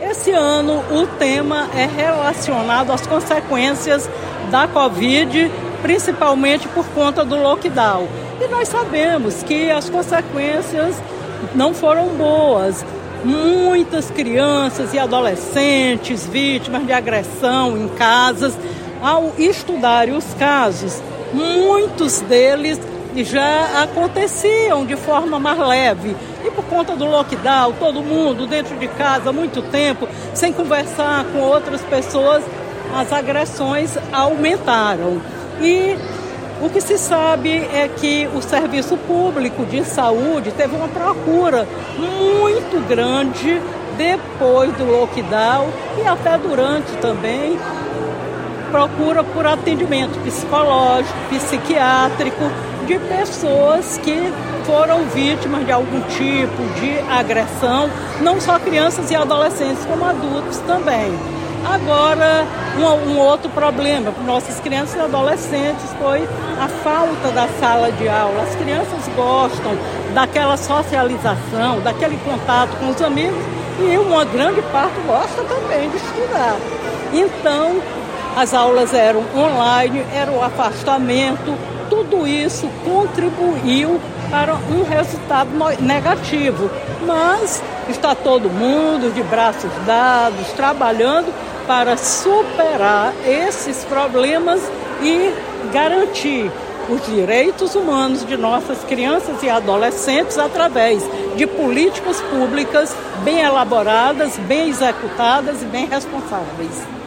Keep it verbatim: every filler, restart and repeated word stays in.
Esse ano o tema é relacionado às consequências da Covid, principalmente por conta do lockdown. E nós sabemos que as consequências não foram boas. Muitas crianças e adolescentes vítimas de agressão em casas. Ao estudarem os casos, muitos deles já aconteciam de forma mais leve. E por conta do lockdown, todo mundo dentro de casa há muito tempo, sem conversar com outras pessoas, as agressões aumentaram. E o que se sabe é que o serviço público de saúde teve uma procura muito grande depois do lockdown e até durante também, procura por atendimento psicológico, psiquiátrico, de pessoas que foram vítimas de algum tipo de agressão, não só crianças e adolescentes, como adultos também. Agora, um, um outro problema para nossas crianças e adolescentes foi a falta da sala de aula. As crianças gostam daquela socialização, daquele contato com os amigos, e uma grande parte gosta também de estudar. Então, as aulas eram online, era o afastamento, tudo isso contribuiu para um resultado negativo. Mas está todo mundo de braços dados, trabalhando para superar esses problemas e garantir os direitos humanos de nossas crianças e adolescentes através de políticas públicas bem elaboradas, bem executadas e bem responsáveis.